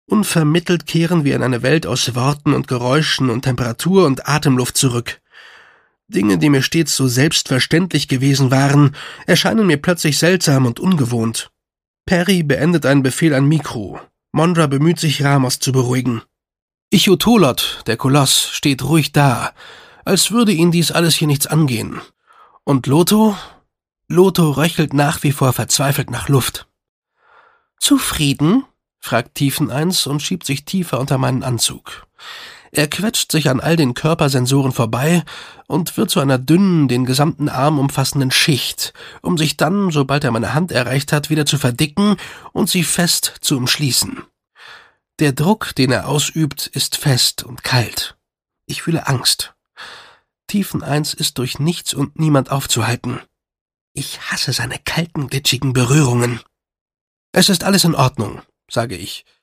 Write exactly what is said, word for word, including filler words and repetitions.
Unvermittelt kehren wir in eine Welt aus Worten und Geräuschen und Temperatur und Atemluft zurück. Dinge, die mir stets so selbstverständlich gewesen waren, erscheinen mir plötzlich seltsam und ungewohnt. Perry beendet einen Befehl an Mikro. Mondra bemüht sich, Ramos zu beruhigen. Ichotolot, der Koloss, steht ruhig da, als würde ihn dies alles hier nichts angehen. Und Loto? Loto röchelt nach wie vor verzweifelt nach Luft. »Zufrieden?« fragt Tiefeneins und schiebt sich tiefer unter meinen Anzug. Er quetscht sich an all den Körpersensoren vorbei und wird zu einer dünnen, den gesamten Arm umfassenden Schicht, um sich dann, sobald er meine Hand erreicht hat, wieder zu verdicken und sie fest zu umschließen. Der Druck, den er ausübt, ist fest und kalt. Ich fühle Angst. Tiefeneins ist durch nichts und niemand aufzuhalten. Ich hasse seine kalten, glitschigen Berührungen. »Es ist alles in Ordnung«, sage ich.